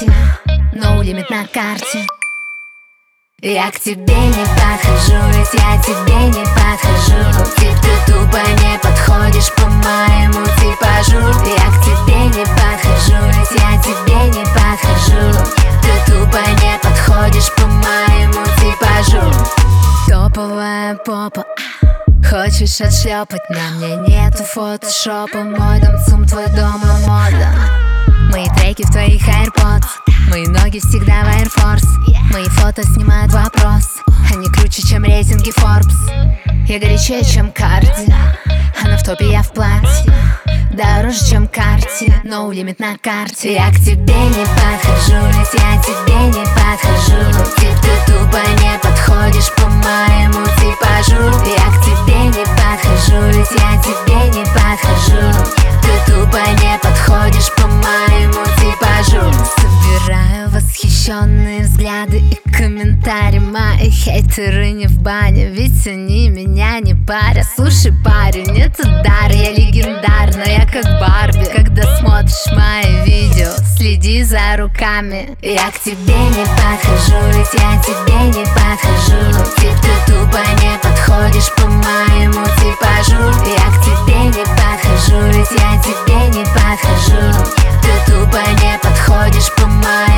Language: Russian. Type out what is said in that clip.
парти, no limit на карте. Я к тебе не подхожу, ведь я тебе не подхожу. Ты тупо не подходишь по моему типажу. Я к тебе не подхожу, ведь я тебе не подхожу. Ты тупо не подходишь по моему типажу. Топовая попа, хочешь отшлепать, на мне нету фотошопа. Мой дом ЦУМ, твой дом и мода. Мои треки в твоих AirPods, мои ноги всегда в Air Force. Мои фото снимают вопрос, они круче, чем рейтинги Forbes. Я горячее, чем Карди, она в топе, я в платье. Дороже, чем карте, no limit на карте. Я к тебе не подхожу, ведь я тебе не подхожу. Ты тупо не подходишь по моему типажу. Я к тебе не подхожу, ведь я тебе не подхожу. Ты тупо не подходишь по моему типажу. Собираю восхищенные взгляды и комментарии. Мои хейтеры не в бане, ведь они меня не парят. Слушай, парень, это дар, я легендарная, как Барби. Когда смотришь мои видео, следи за руками. Я к тебе не подхожу, ведь я тебе не подхожу. Ты тупо не подходишь по моему типажу. Я к тебе не подхожу, ведь я тебе не подхожу. Ты тупо не подходишь по моему